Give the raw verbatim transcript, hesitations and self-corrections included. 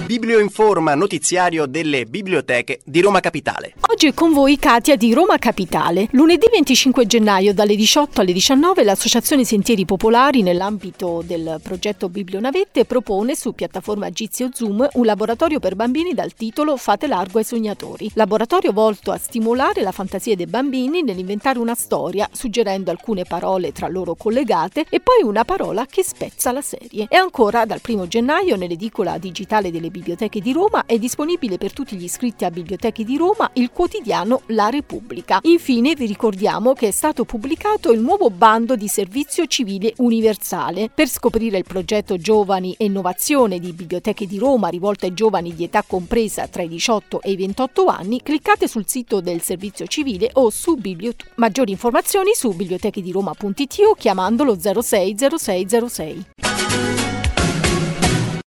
Biblioinforma notiziario delle biblioteche di Roma Capitale. Oggi è con voi Katia di Roma Capitale. Lunedì venticinque gennaio dalle diciotto alle diciannove l'Associazione Sentieri Popolari, nell'ambito del progetto Biblionavette, propone su piattaforma Jitsi o Zoom un laboratorio per bambini dal titolo Fate largo ai sognatori. Laboratorio volto a stimolare la fantasia dei bambini nell'inventare una storia, suggerendo alcune parole tra loro collegate e poi una parola che spezza la serie. E ancora dal primo gennaio nell'edicola digitale delle biblioteche di Roma è disponibile per tutti gli iscritti a Biblioteche di Roma il quotidiano La Repubblica. Infine vi ricordiamo che è stato pubblicato il nuovo bando di servizio civile universale. Per scoprire il progetto Giovani e Innovazione di Biblioteche di Roma rivolto ai giovani di età compresa tra i diciotto e i ventotto anni, cliccate sul sito del servizio civile o su Bibliotu. Maggiori informazioni su bibliotechediroma punto it o chiamandolo zero sei zero sei zero sei.